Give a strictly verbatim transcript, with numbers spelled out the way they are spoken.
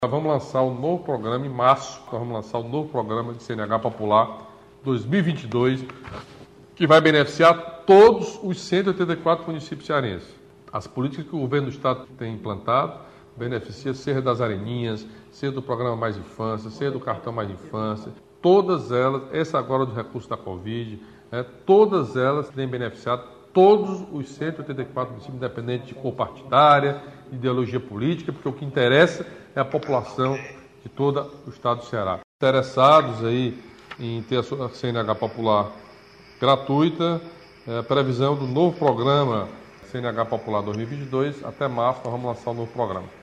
Nós vamos lançar um novo programa em março, nós vamos lançar um novo programa de C N H Popular dois mil e vinte e dois, que vai beneficiar todos os cento e oitenta e quatro municípios cearenses. As políticas que o governo do estado tem implantado beneficia, seja das areninhas, seja do programa Mais Infância, seja do cartão Mais Infância, todas elas, essa agora do recurso da Covid, né, todas elas têm beneficiado todos os cento e oitenta e quatro municípios, independente de cor partidária, de ideologia política, porque o que interessa é a população de todo o estado do Ceará. Interessados aí em ter a sua C N H Popular gratuita, é, a previsão do novo programa C N H Popular dois mil e vinte e dois, até março nós vamos lançar o novo programa.